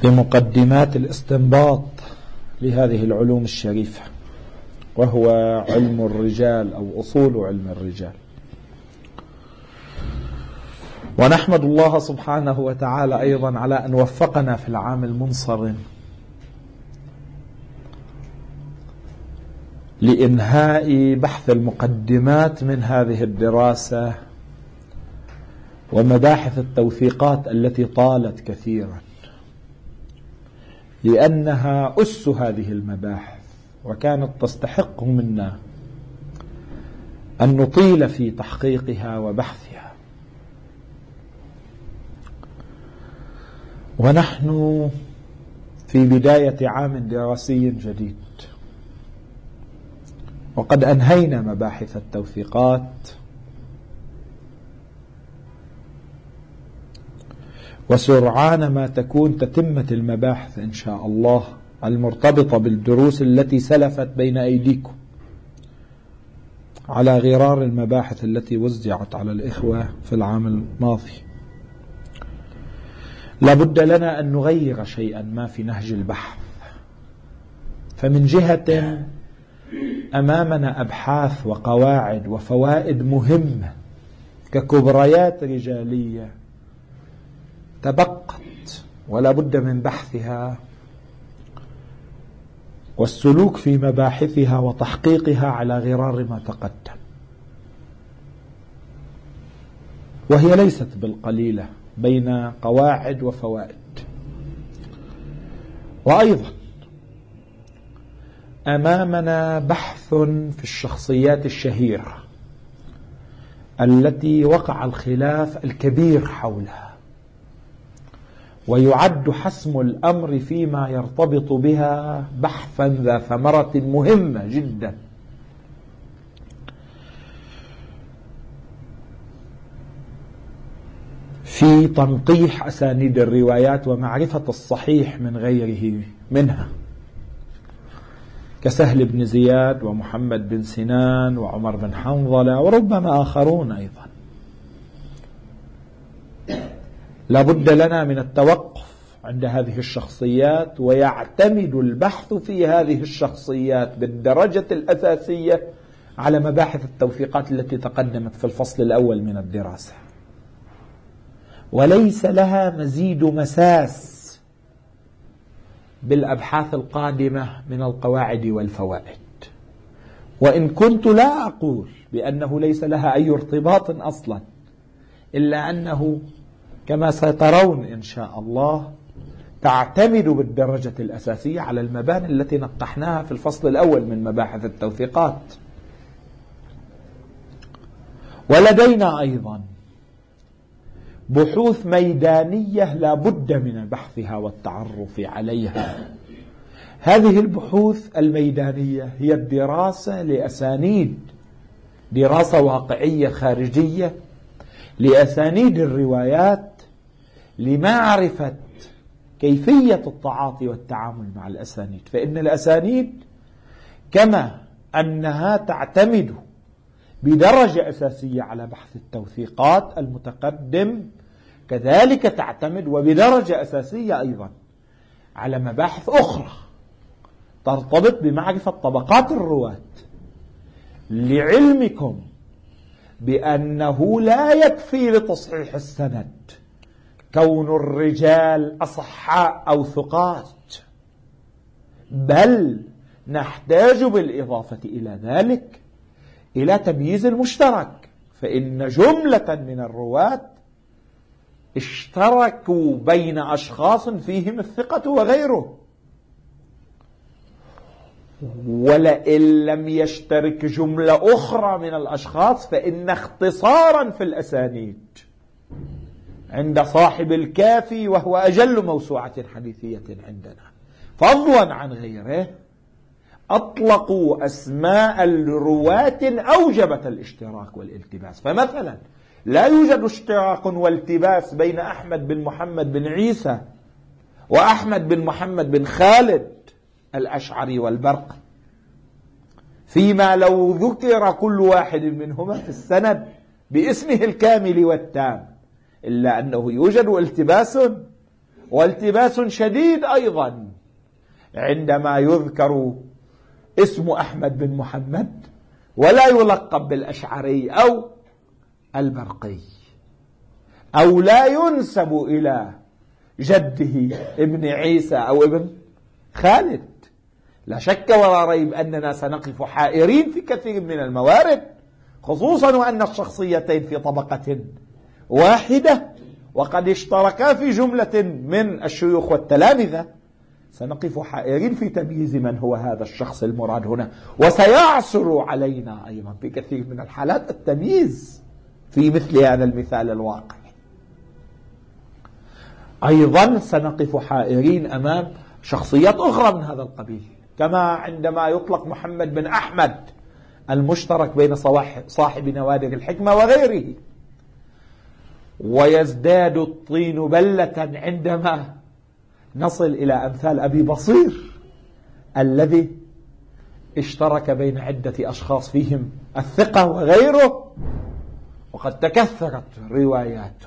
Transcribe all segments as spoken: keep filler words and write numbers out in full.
بمقدمات الاستنباط لهذه العلوم الشريفة، وهو علم الرجال أو أصول علم الرجال. ونحمد الله سبحانه وتعالى أيضا على أن وفقنا في العام المنصرم لإنهاء بحث المقدمات من هذه الدراسة ومباحث التوثيقات التي طالت كثيرا، لأنها أس هذه المباحث، وكانت تستحق منا أن نطيل في تحقيقها وبحثها. ونحن في بداية عام دراسي جديد، وقد أنهينا مباحث التوثيقات، وسرعان ما تكون تتمة المباحث إن شاء الله المرتبطة بالدروس التي سلفت بين أيديكم على غرار المباحث التي وزعت على الإخوة في العام الماضي. لابد لنا أن نغير شيئا ما في نهج البحث. فمن جهة أمامنا أبحاث وقواعد وفوائد مهمة ككبريات رجالية تبقت ولا بد من بحثها والسلوك في مباحثها وتحقيقها على غرار ما تقدم، وهي ليست بالقليلة بين قواعد وفوائد. وأيضا أمامنا بحث في الشخصيات الشهيرة التي وقع الخلاف الكبير حولها، ويعد حسم الأمر فيما يرتبط بها بحثا ذا ثمرة مهمة جدا. في تنقيح أسانيد الروايات ومعرفة الصحيح من غيره منها، كسهل بن زياد ومحمد بن سنان وعمر بن حنظلة وربما آخرون أيضا. لابد لنا من التوقف عند هذه الشخصيات، ويعتمد البحث في هذه الشخصيات بالدرجة الأساسية على مباحث التوثيقات التي تقدمت في الفصل الأول من الدراسة، وليس لها مزيد مساس بالأبحاث القادمة من القواعد والفوائد. وإن كنت لا أقول بأنه ليس لها أي ارتباط أصلا، إلا أنه كما سترون إن شاء الله تعتمد بالدرجة الأساسية على المباني التي نقحناها في الفصل الأول من مباحث التوثيقات. ولدينا أيضا بحوث ميدانية لا بد من بحثها والتعرف عليها. هذه البحوث الميدانية هي الدراسة لأسانيد، دراسة واقعية خارجية لأسانيد الروايات لمعرفة كيفية التعاطي والتعامل مع الأسانيد. فإن الأسانيد كما أنها تعتمد بدرجة أساسية على بحث التوثيقات المتقدم، كذلك تعتمد وبدرجة أساسية أيضا على مباحث أخرى ترتبط بمعرفة طبقات الرواة. لعلمكم بأنه لا يكفي لتصحيح السند كون الرجال أصحاء أو ثقات، بل نحتاج بالإضافة إلى ذلك إلى تمييز المشترك. فإن جملة من الرواة اشتركوا بين أشخاص فيهم الثقة وغيره، ولئن لم يشترك جملة أخرى من الأشخاص فإن اختصارا في الأسانيد عند صاحب الكافي، وهو أجل موسوعة حديثية عندنا فضلا عن غيره، أطلقوا أسماء الرواة أوجبت الاشتراك والالتباس. فمثلا لا يوجد اشتراك والتباس بين أحمد بن محمد بن عيسى وأحمد بن محمد بن خالد الأشعري والبرقي، فيما لو ذكر كل واحد منهما في السند باسمه الكامل والتام، إلا أنه يوجد التباس والتباس شديد أيضا عندما يذكر اسم أحمد بن محمد ولا يلقب بالأشعري أو البرقي، أو لا ينسب إلى جده ابن عيسى أو ابن خالد. لا شك ولا ريب أننا سنقف حائرين في كثير من الموارد، خصوصا وأن الشخصيتين في طبقة واحدة وقد اشتركا في جملة من الشيوخ والتلامذة. سنقف حائرين في تمييز من هو هذا الشخص المراد هنا، وسيعسر علينا أيضا في كثير من الحالات التمييز في مثل هذا المثال الواقع. أيضا سنقف حائرين أمام شخصيات أخرى من هذا القبيل، كما عندما يطلق محمد بن أحمد المشترك بين صاحب نوادر الحكمة وغيره. ويزداد الطين بلة عندما نصل إلى أمثال أبي بصير الذي اشترك بين عدة أشخاص فيهم الثقة وغيره، وقد تكثرت رواياته.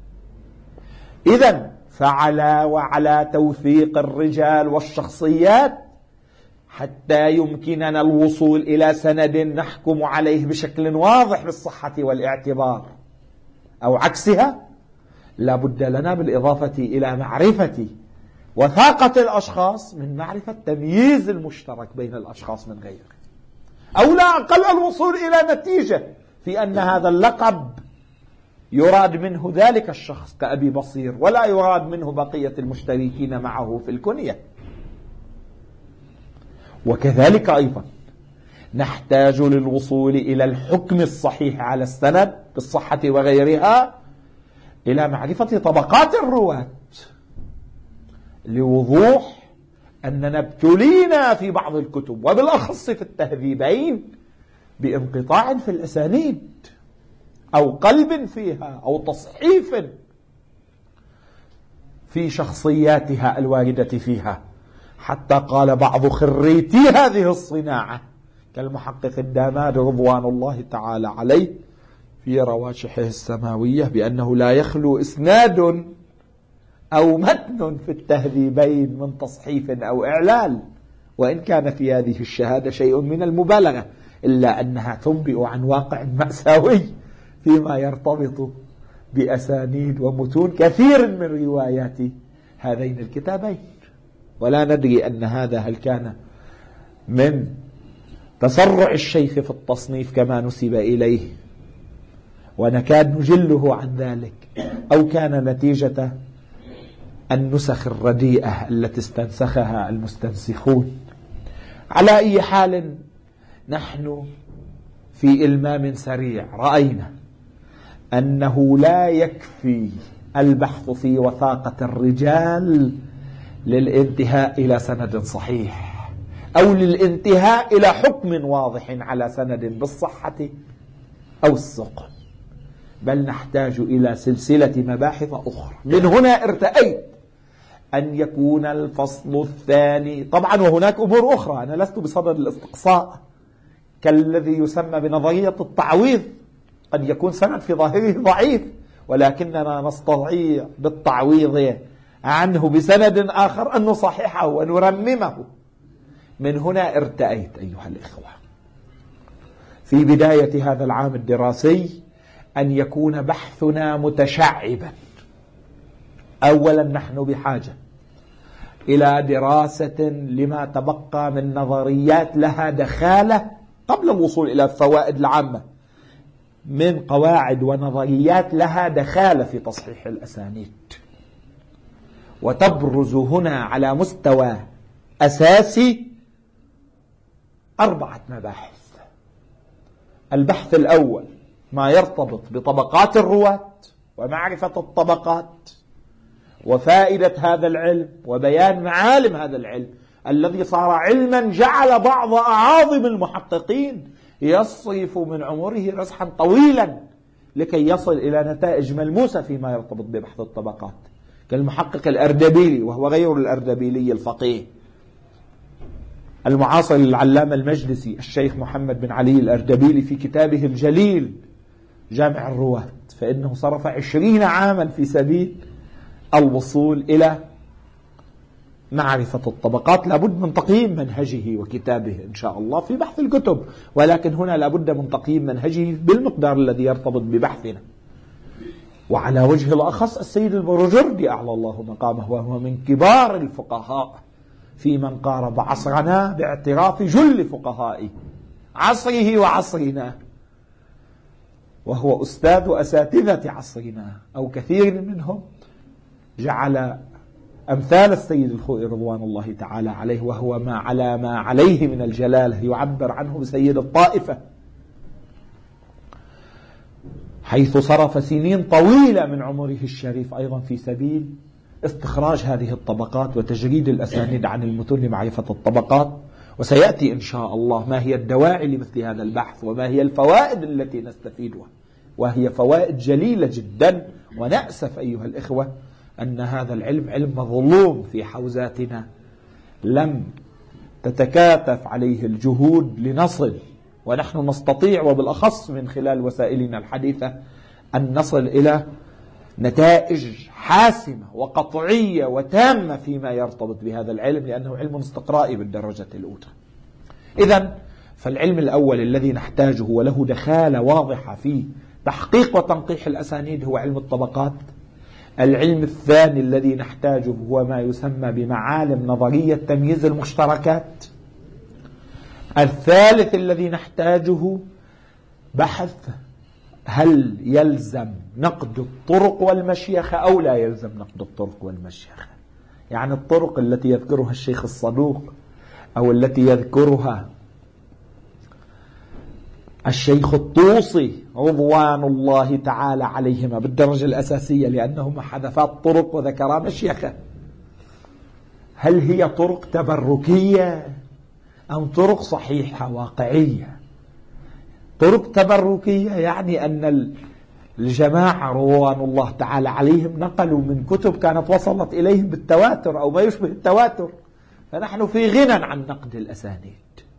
إذن فعلى وعلى توثيق الرجال والشخصيات حتى يمكننا الوصول إلى سند نحكم عليه بشكل واضح بالصحة والاعتبار أو عكسها، لا بد لنا بالإضافة إلى معرفة وثاقة الأشخاص من معرفة تمييز المشترك بين الأشخاص من غيره، أو لا أقل الوصول إلى نتيجة في أن هذا اللقب يراد منه ذلك الشخص كأبي بصير، ولا يراد منه بقية المشتركين معه في الكنية. وكذلك أيضا نحتاج للوصول إلى الحكم الصحيح على السند بالصحة وغيرها إلى معرفة طبقات الرواة، لوضوح أننا ابتلينا في بعض الكتب وبالأخص في التهذيبين بانقطاع في الأسانيد أو قلب فيها أو تصحيف في شخصياتها الواردة فيها، حتى قال بعض خريتي هذه الصناعة كالمحقق الداماد رضوان الله تعالى عليه في رواشحه السماوية بأنه لا يخلو إسناد أو متن في التهذيبين من تصحيف أو إعلال، وإن كان في هذه الشهادة شيء من المبالغة، إلا أنها تنبئ عن واقع مأساوي فيما يرتبط بأسانيد ومتون كثير من روايات هذين الكتابين. ولا ندري أن هذا هل كان من تسرع الشيخ في التصنيف كما نسب إليه ونكاد نجله عن ذلك، أو كان نتيجة النسخ الرديئة التي استنسخها المستنسخون. على أي حال نحن في إلمام سريع رأينا أنه لا يكفي البحث في وثاقة الرجال للانتهاء إلى سند صحيح أو للانتهاء إلى حكم واضح على سند بالصحة أو السقم، بل نحتاج إلى سلسلة مباحث أخرى. من هنا ارتأيت أن يكون الفصل الثاني، طبعا وهناك أمور أخرى، أنا لست بصدد الاستقصاء، كالذي يسمى بنظرية التعويض، قد يكون سند في ظاهره ضعيف ولكننا نستطيع بالتعويض عنه بسند آخر أن نصححه ونرممه. من هنا ارتأيت أيها الإخوة في بداية هذا العام الدراسي أن يكون بحثنا متشعبا. أولا نحن بحاجة إلى دراسة لما تبقى من نظريات لها دخالة قبل الوصول إلى الفوائد العامة، من قواعد ونظريات لها دخالة في تصحيح الأسانيد، وتبرز هنا على مستوى أساسي أربعة مباحث. البحث الأول ما يرتبط بطبقات الرواة ومعرفة الطبقات وفائدة هذا العلم وبيان معالم هذا العلم الذي صار علما جعل بعض أعاظم المحققين يصرف من عمره رسحا طويلا لكي يصل إلى نتائج ملموسة فيما يرتبط ببحث الطبقات، كالمحقق الأردبيلي وهو غير الأردبيلي الفقيه المعاصر للعلامة المجلسي الشيخ محمد بن علي الأردبيلي في كتابه الجليل جامع الرواة، فإنه صرف عشرين عاما في سبيل الوصول إلى معرفة الطبقات لابد من تقييم منهجه وكتابه إن شاء الله في بحث الكتب، ولكن هنا لابد من تقييم منهجه بالمقدار الذي يرتبط ببحثنا. وعلى وجه الأخص السيد البروجردي أعلى الله مقامه، وهو من كبار الفقهاء في من قارب عصرنا باعتراف جل فقهاء عصره وعصرنا، وهو أستاذ أساتذة عصرنا أو كثير منهم، جعل أمثال السيد الخوئي رضوان الله تعالى عليه وهو ما على ما عليه من الجلالة يعبر عنه بسيد الطائفة، حيث صرف سنين طويلة من عمره الشريف أيضا في سبيل استخراج هذه الطبقات وتجريد الأسانيد عن المتون لمعرفة الطبقات. وسيأتي إن شاء الله ما هي الدواعي لمثل هذا البحث وما هي الفوائد التي نستفيدها، وهي فوائد جليلة جدا. ونأسف أيها الإخوة أن هذا العلم علم مظلوم في حوزاتنا، لم تتكاتف عليه الجهود لنصل، ونحن نستطيع وبالأخص من خلال وسائلنا الحديثة أن نصل إلى نتائج حاسمة وقطعية وتامة فيما يرتبط بهذا العلم، لأنه علم استقرائي بالدرجة الأولى. إذن فالعلم الأول الذي نحتاجه وله دخالة واضحة في تحقيق وتنقيح الأسانيد هو علم الطبقات. العلم الثاني الذي نحتاجه هو ما يسمى بمعالم نظرية تمييز المشتركات. الثالث الذي نحتاجه بحث هل يلزم نقد الطرق والمشيخة أو لا يلزم نقد الطرق والمشيخة، يعني الطرق التي يذكرها الشيخ الصدوق أو التي يذكرها الشيخ الطوسي رضوان الله تعالى عليهما بالدرجة الأساسية لأنهما حذفات طرق وذكرا مشيخة، هل هي طرق تبركية أم طرق صحيحة واقعية؟ طرق تبركية يعني أن الجماعة رضوان الله تعالى عليهم نقلوا من كتب كانت وصلت إليهم بالتواتر أو ما يشبه التواتر، فنحن في غنى عن نقد الأسانيد.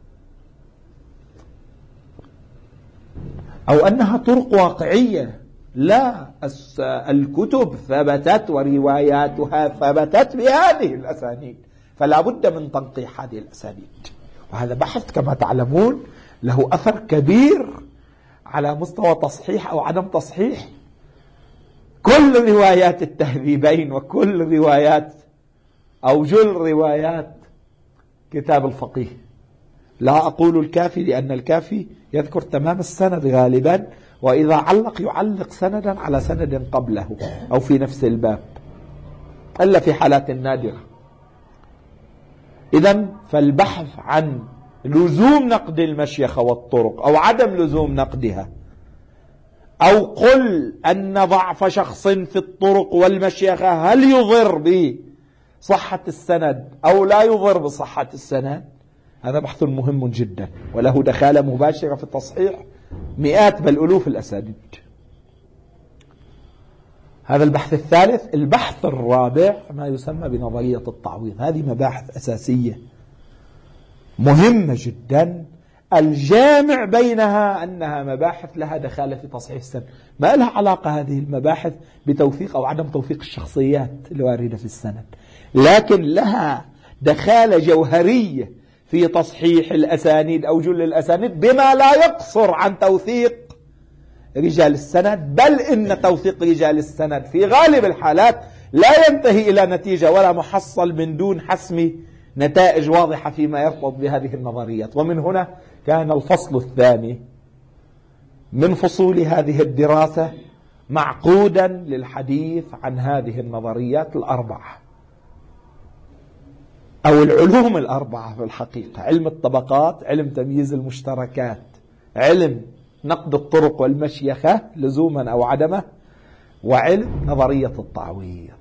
أو أنها طرق واقعية، لا، الكتب ثبتت ورواياتها ثبتت بهذه الأسانيد، فلا بد من تنقيح هذه الأسانيد. وهذا بحث كما تعلمون له أثر كبير على مستوى تصحيح أو عدم تصحيح كل روايات التهذيبين وكل روايات أو جل روايات كتاب الفقيه. لا أقول الكافي لأن الكافي يذكر تمام السند غالبا، وإذا علق يعلق سندا على سند قبله أو في نفس الباب إلا في حالات نادرة. إذن فالبحث عن لزوم نقد المشيخة والطرق أو عدم لزوم نقدها، أو قل أن ضعف شخص في الطرق والمشيخة هل يضر بصحة السند أو لا يضر بصحة السند، هذا بحث مهم جدا وله دخالة مباشرة في تصحيح مئات بل ألوف الأسانيد. هذا البحث الثالث. البحث الرابع ما يسمى بنظرية التعويض. هذه مباحث أساسية مهمة جدا، الجامع بينها أنها مباحث لها دخالة في تصحيح السند. ما لها علاقة هذه المباحث بتوثيق أو عدم توثيق الشخصيات الواردة في السند، لكن لها دخالة جوهرية في تصحيح الأسانيد أو جل الأسانيد بما لا يقصر عن توثيق رجال السند، بل إن توثيق رجال السند في غالب الحالات لا ينتهي إلى نتيجة ولا محصل من دون حسم نتائج واضحة فيما يرتبط بهذه النظريات. ومن هنا كان الفصل الثاني من فصول هذه الدراسة معقودا للحديث عن هذه النظريات الأربعة أو العلوم الأربعة في الحقيقة: علم الطبقات، علم تمييز المشتركات، علم نقد الطرق والمشيخة لزوما أو عدمه، وعلم نظرية التعويض.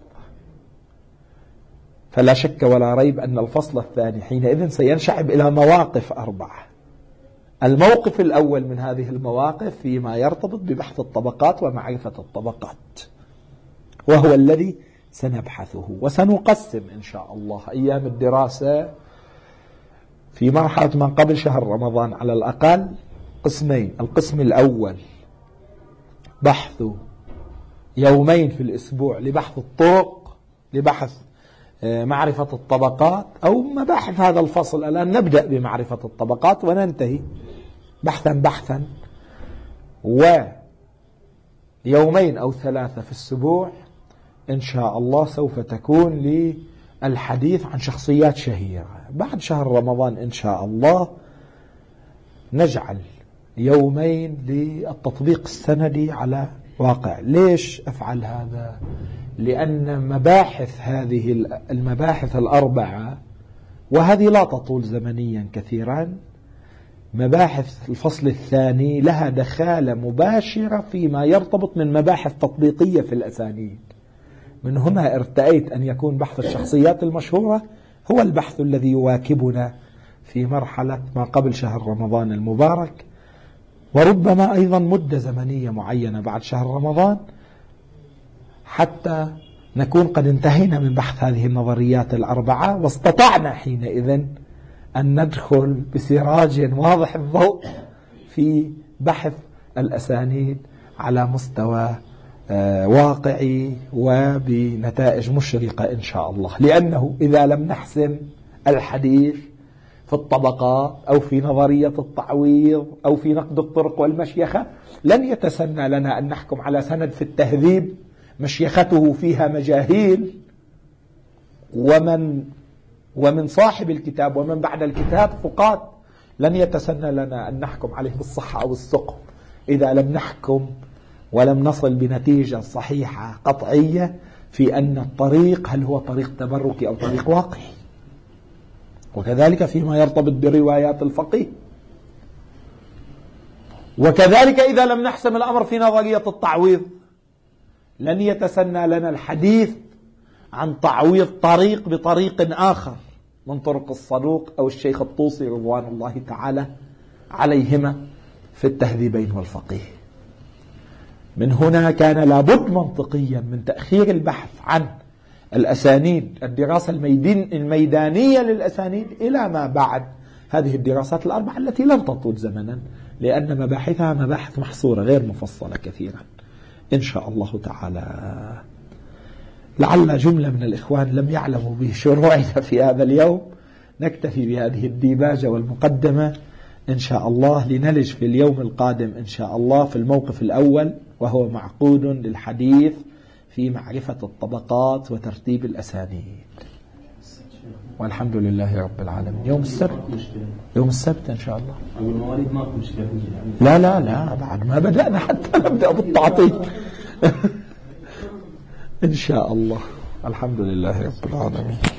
فلا شك ولا ريب أن الفصل الثاني حينئذ سينشعب إلى مواقف أربعة. الموقف الأول من هذه المواقف فيما يرتبط ببحث الطبقات ومعرفة الطبقات، وهو الذي سنبحثه وسنقسم إن شاء الله أيام الدراسة في مرحلة من قبل شهر رمضان على الأقل قسمين. القسم الأول بحث يومين في الأسبوع لبحث الطرق، لبحث معرفة الطبقات أو مباحث هذا الفصل. الآن نبدأ بمعرفة الطبقات وننتهي بحثا بحثا، ويومين أو ثلاثة في الأسبوع إن شاء الله سوف تكون للحديث عن شخصيات شهيرة. بعد شهر رمضان إن شاء الله نجعل يومين للتطبيق السندي على واقع. ليش أفعل هذا؟ لأن مباحث هذه المباحث الأربعة، وهذه لا تطول زمنيا كثيرا، مباحث الفصل الثاني لها دخالة مباشرة فيما يرتبط من مباحث تطبيقية في الأسانيد. من هنا ارتأيت أن يكون بحث الشخصيات المشهورة هو البحث الذي يواكبنا في مرحلة ما قبل شهر رمضان المبارك، وربما أيضا مدة زمنية معينة بعد شهر رمضان، حتى نكون قد انتهينا من بحث هذه النظريات الأربعة، واستطعنا حينئذ أن ندخل بسراج واضح الضوء في بحث الأسانيد على مستوى واقعي وبنتائج مشرقة إن شاء الله. لأنه إذا لم نحسم الحديث في الطبقات أو في نظرية التعويض أو في نقد الطرق والمشيخة، لن يتسنى لنا أن نحكم على سند في التهذيب مشيخته فيها مجاهيل، ومن ومن صاحب الكتاب ومن بعد الكتاب فقات، لن يتسنى لنا أن نحكم عليه بالصحة أو السقم إذا لم نحكم ولم نصل بنتيجة صحيحة قطعية في أن الطريق هل هو طريق تبركي أو طريق واقعي. وكذلك فيما يرتبط بروايات الفقيه، وكذلك إذا لم نحسم الأمر في نظرية التعويض لن يتسنى لنا الحديث عن تعويض طريق بطريق آخر من طرق الصدوق أو الشيخ الطوسي رضوان الله تعالى عليهما في التهذيبين والفقيه. من هنا كان لابد منطقيا من تأخير البحث عن الأسانيد، الدراسة الميدانية للأسانيد، إلى ما بعد هذه الدراسات الأربعة التي لن تطول زمنا، لأن مباحثها مباحث محصورة غير مفصلة كثيرا إن شاء الله تعالى. لعل جملة من الإخوان لم يعلموا بشروعنا في هذا اليوم، نكتفي بهذه الديباجة والمقدمة إن شاء الله، لنلج في اليوم القادم إن شاء الله في الموقف الأول، وهو معقود للحديث في معرفة الطبقات وترتيب الأسانيد. والحمد لله رب العالمين. يوم السبت يوم السبت إن شاء الله. المواليد ماكو مشكلة. لا لا لا بعد ما بدأنا حتى نبدأ بالتعطيل إن شاء الله. الحمد لله رب العالمين.